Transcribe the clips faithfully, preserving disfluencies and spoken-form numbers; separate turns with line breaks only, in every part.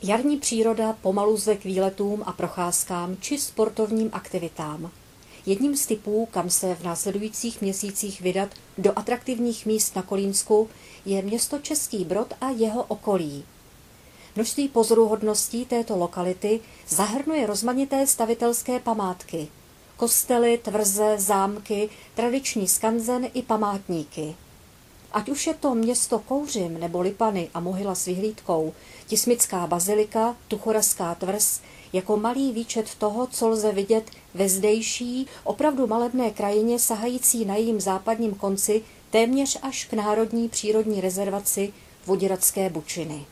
Jarní příroda pomalu zve k výletům a procházkám či sportovním aktivitám. Jedním z typů, kam se v následujících měsících vydat do atraktivních míst na Kolínsku, je město Český Brod a jeho okolí. Množství pozoruhodností této lokality zahrnuje rozmanité stavitelské památky. Kostely, tvrze, zámky, tradiční skanzen i památníky. Ať už je to město Kouřim nebo Lipany a Mohyla s vyhlídkou, Tismická bazilika, Tuchorazská tvrz, jako malý výčet toho, co lze vidět ve zdejší, opravdu malebné krajině sahající na jejím západním konci téměř až k národní přírodní rezervaci Voděradské Bučiny.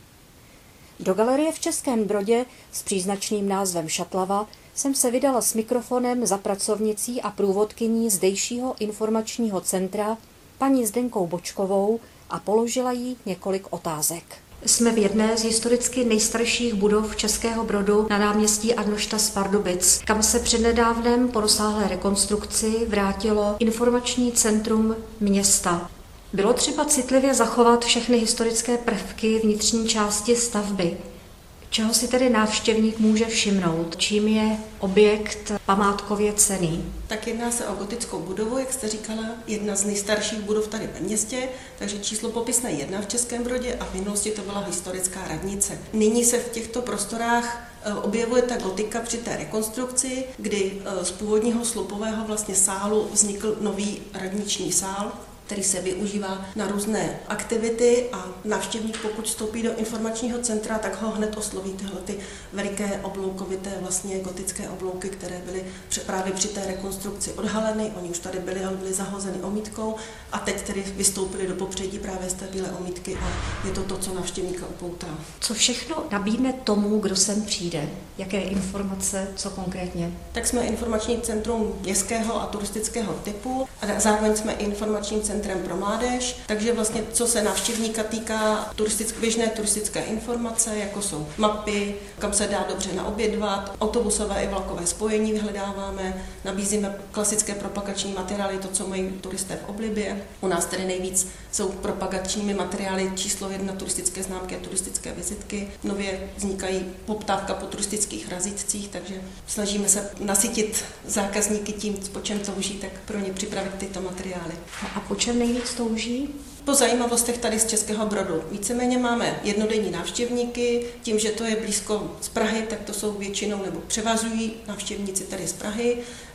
Do galerie v Českém Brodě s příznačným názvem Šatlava jsem se vydala s mikrofonem za pracovnicí a průvodkyní zdejšího informačního centra paní Zdenkou Bočkovou a položila jí několik otázek. Jsme v jedné z historicky nejstarších budov Českého Brodu na náměstí Arnošta z Pardubic, kam se přednedávnem po rozsáhlé rekonstrukci vrátilo informační centrum města. Bylo třeba citlivě zachovat všechny historické prvky vnitřní části stavby. Čeho si tedy návštěvník může všimnout? Čím je objekt památkově cenný?
Tak jedná se o gotickou budovu, jak jste říkala, jedna z nejstarších budov tady ve městě, takže číslo popisné jedna v Českém Brodě a v minulosti to byla historická radnice. Nyní se v těchto prostorách objevuje ta gotika při té rekonstrukci, kdy z původního slupového vlastně sálu vznikl nový radniční sál, který se využívá na různé aktivity a návštěvník, pokud vstoupí do informačního centra, tak ho hned osloví tyhle ty veliké obloukovité vlastně gotické oblouky, které byly právě při té rekonstrukci odhaleny. Oni už tady byli, ale byly zahozeny omítkou a teď tedy vystoupili do popředí právě z té bílé omítky a je to to, co návštěvníka upoutá.
Co všechno nabídne tomu, kdo sem přijde? Jaké informace, co konkrétně?
Tak jsme informační centrum městského a turistického typu a zároveň jsme informačním centrum pro mládež, takže vlastně co se návštěvníka týká turistick, běžné turistické informace, jako jsou mapy, kam se dá dobře naobědvat, autobusové i vlakové spojení vyhledáváme, nabízíme klasické propagační materiály, to, co mají turisté v oblibě. U nás tedy nejvíc jsou propagačními materiály číslo jedna turistické známky a turistické vizitky. Nově vznikají poptávka po turistických razítcích, takže snažíme se nasytit zákazníky tím, po čem touží, tak pro ně připravit tyto materiály.
A po čem nejvíc touží?
Po zajímavostech tady z Českého Brodu. Víceméně máme jednodenní návštěvníky, tím, že to je blízko z Prahy, tak to jsou většinou nebo převažují návštěvníci tady z Prahy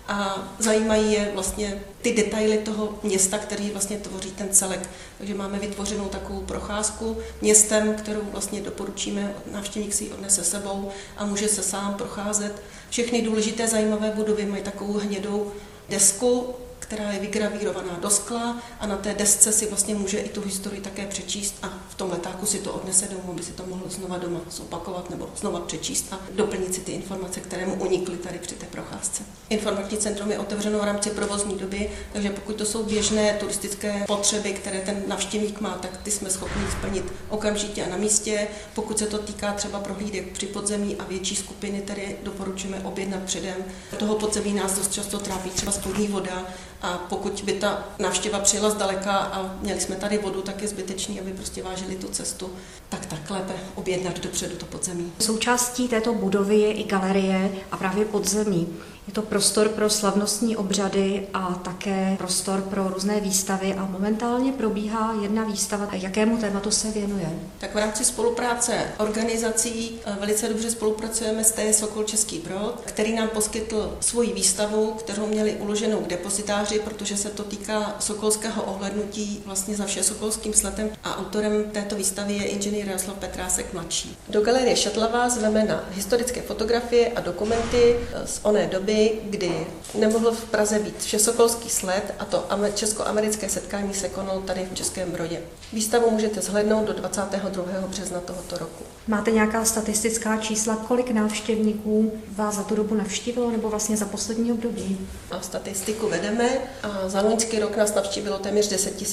a zajímají je vlastně ty detaily toho města, který vlastně tvoří ten celek. Takže máme vytvořenou takovou procházku městem, kterou vlastně doporučíme, návštěvník si ji odnese sebou a může se sám procházet. Všechny důležité zajímavé budovy mají takovou hnědou desku, která je vygravírovaná do skla a na té desce si vlastně může i tu historii také přečíst a v tom letáku si to odnese domů, aby si to mohl znova doma zopakovat nebo znova přečíst a doplnit si ty informace, které mu unikly tady při té procházce. Informační centrum je otevřeno v rámci provozní doby, takže pokud to jsou běžné turistické potřeby, které ten návštěvník má, tak ty jsme schopni splnit okamžitě a na místě. Pokud se to týká třeba prohlídek při podzemí a větší skupiny, tedy doporučujeme objednat předem. Toho podzemí nás dost často trápí třeba spodní voda. A pokud by ta návštěva přijela zdaleka a měli jsme tady vodu, tak je zbytečný, aby prostě vážili tu cestu, tak tak lépe objednat dopředu to podzemí.
Součástí této budovy je i galerie a právě podzemí. Je to prostor pro slavnostní obřady a také prostor pro různé výstavy a momentálně probíhá jedna výstava. Jakému tématu se věnuje?
Tak v rámci spolupráce organizací velice dobře spolupracujeme s T. Sokol Český Brod, který nám poskytl svoji výstavu, kterou měli uloženou k depozitáři, protože se to týká sokolského ohlédnutí vlastně za všesokolským sletem a autorem této výstavy je inženýr Jaroslav Petrásek mladší. Do galerie Šatlava zveme na historické fotografie a dokumenty z oné doby, kdy nemohl v Praze být všesokolský sled a to česko-americké setkání se konalo tady v Českém Brodě. Výstavu můžete zhlédnout do dvacátého druhého března tohoto roku.
Máte nějaká statistická čísla, kolik návštěvníků vás za tu dobu navštívilo nebo vlastně za poslední období?
A statistiku vedeme a za loňský rok nás navštívilo téměř deset tisíc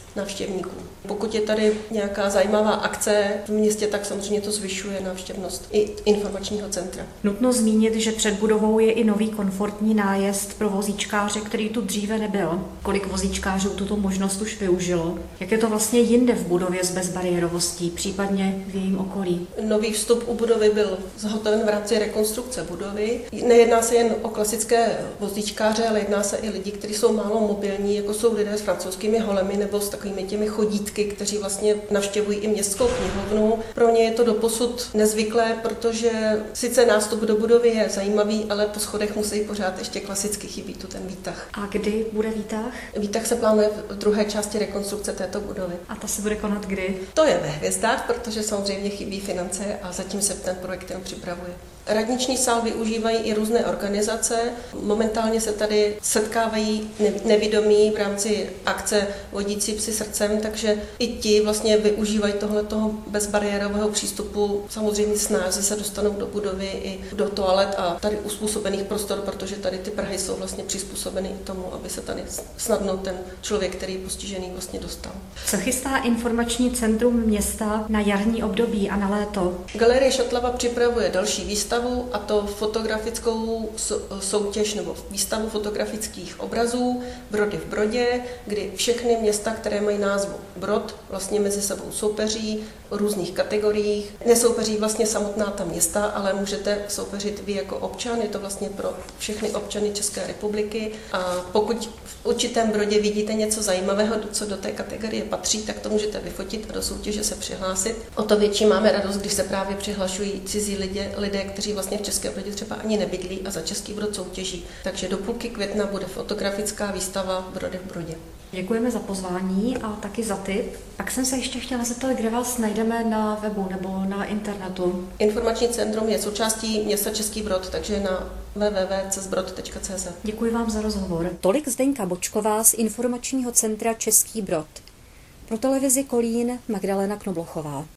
návštěvníků. Pokud je tady nějaká zajímavá akce v městě, tak samozřejmě to zvyšuje návštěvnost i informačního centra.
Nutno zmínit, že před budovou je i nový komfortní nájezd pro vozíčkáře, který tu dříve nebyl. Kolik vozíčkářů tuto možnost už využilo? Jak je to vlastně jinde v budově s bezbariérovostí, případně v jejím okolí?
Nový vstup u budovy byl zahotoven v rámci rekonstrukce budovy. Nejedná se jen o klasické vozíčkáře, ale jedná se i lidi, kteří jsou málo mobilní, jako jsou lidé s francouzskými holemi nebo s takovými těmi chodítky, kteří vlastně navštěvují i městskou knihovnu. Pro ně je to doposud nezvyklé, protože sice nástup do budovy je zajímavý, ale po schodech musí pořád ještě klasicky chybí tu ten výtah.
A kdy bude výtah?
Výtah se plánuje v druhé části rekonstrukce této budovy.
A ta se bude konat kdy?
To je ve hvězdách, protože samozřejmě chybí finance a zatím se ten projekt jen připravuje. Radniční sál využívají i různé organizace. Momentálně se tady setkávají nevidomí v rámci akce Vodící psy srdcem, takže i ti vlastně využívají tohletoho bezbariérového přístupu. Samozřejmě snáze se dostanou do budovy i do toalet a tady uspůsobených prostor, protože tady ty prahy jsou vlastně přizpůsobeny tomu, aby se tady snadno ten člověk, který je postižený, vlastně dostal.
Co chystá informační centrum města na jarní období a na léto?
Galerie Šatlava připravuje další výstavu, a to fotografickou soutěž nebo výstavu fotografických obrazů Brody v Brodě, kdy všechny města, které mají názvu Brod, vlastně mezi sebou soupeří v různých kategoriích. Nesoupeří vlastně samotná ta města, ale můžete soupeřit vy jako občan, je to vlastně pro všechny občany České republiky. A pokud v určitém Brodě vidíte něco zajímavého, co do té kategorie patří, tak to můžete vyfotit a do soutěže se přihlásit. O to větší máme radost, když se právě přihlašují cizí lidé, lidé kteří vlastně v České Brodě třeba ani nebydlí a za Český Brod soutěží. Takže do půlky května bude fotografická výstava Brody v Brodě.
Děkujeme za pozvání a taky za tip. Pak jsem se ještě chtěla zeptat, kde vás najdeme na webu nebo na internetu.
Informační centrum je součástí města Český Brod, takže na w w w tečka cesbrod tečka c z.
Děkuji vám za rozhovor. Tolik Zdeňka Bočková z Informačního centra Český Brod. Pro televizi Kolín Magdalena Knoblochová.